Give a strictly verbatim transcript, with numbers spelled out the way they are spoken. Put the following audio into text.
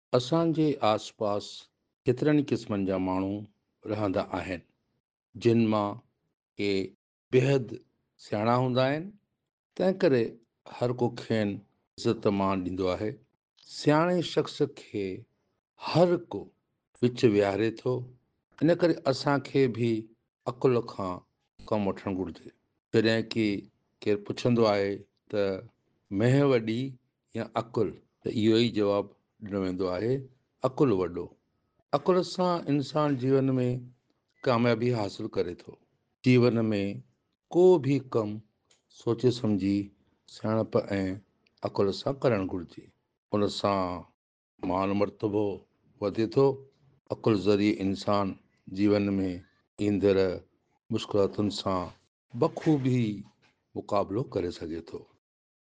असांजे आसपास केतिरनि क़िस्मनि जा माण्हू रहंदा आहिनि जिन मां के बेहद सियाणा हूंदा आहिनि। तंहिं करे हर को खेनि इज़त मान ॾींदो आहे। सियाणे शख़्स खे हर को विच विहारे थो। इन करे असांखे बि अकुल खां कमु वठणु घुरिजे। जॾहिं की केरु पुछंदो आहे त मेंह वॾी या अकुल, त इहो ई जवाबु ॾिनो वेंदो आहे, अकुल वॾो। अकुल सां इंसान जीवन में कामयाबी हासिल करे थो। जीवन में को बि कमु सोचे सम्झी सियाणप ऐं अकुल सां करणु घुरिजे। उन सां मान मर्तबो वधे थो। अकुल ज़रिए इंसान जीवन में ईंदड़ मुश्किलातुनि सां बख़ूबी मुक़ाबिलो करे सघे थो।